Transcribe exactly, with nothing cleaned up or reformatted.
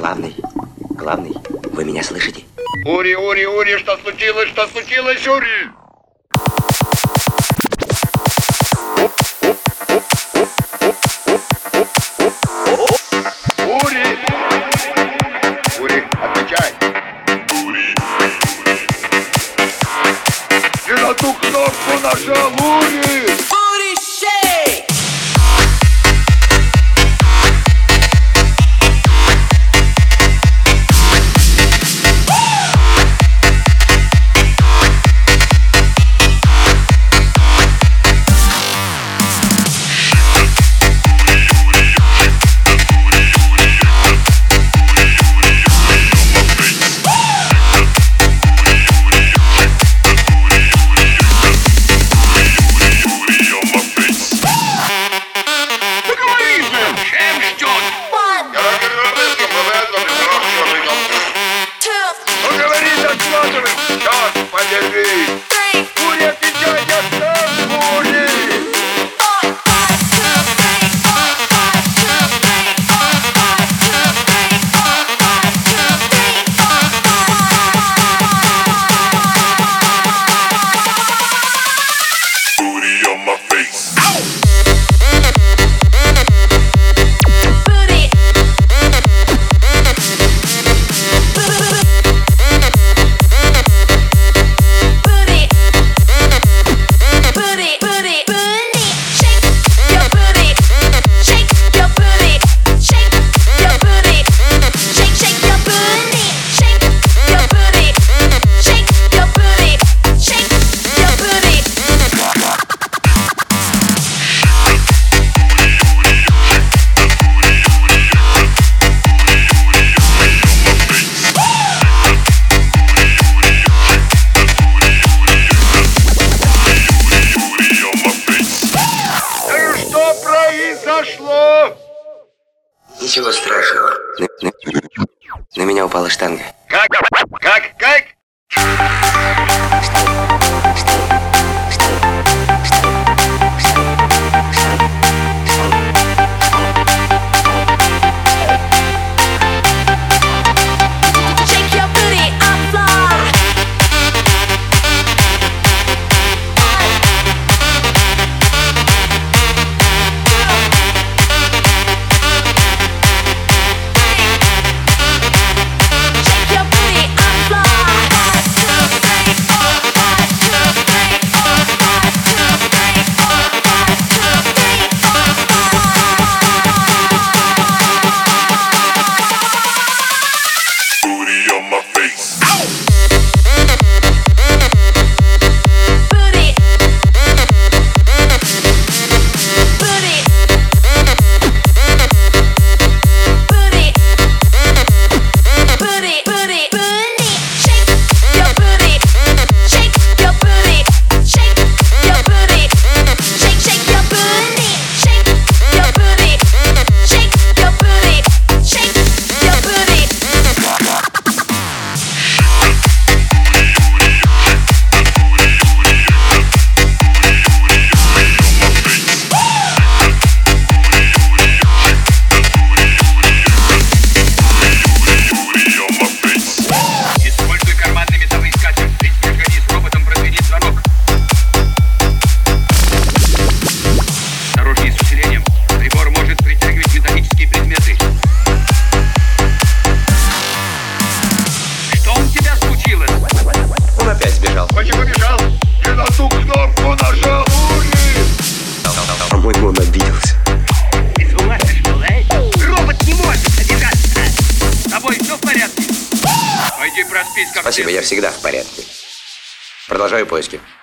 Главный, главный, вы меня слышите? Ури, Ури, Ури, что случилось, что случилось, Ури? Ури! Ури, отвечай! Ури! Ты на ту кнопку нажал, Ури! Ури, отвечай, я сам, Ури! Booty on my face. Произошло! Ничего страшного. На, на, на меня упала штанга. Как? Как? Как? Почему бежал? Ты на ту кнопку нажал, Ури! По-моему, он обиделся. Ты с ума сошел, а? Робот не может содержаться. С тобой все в порядке? Пойди проспись, как Спасибо, следует. я всегда в порядке. Продолжаю поиски.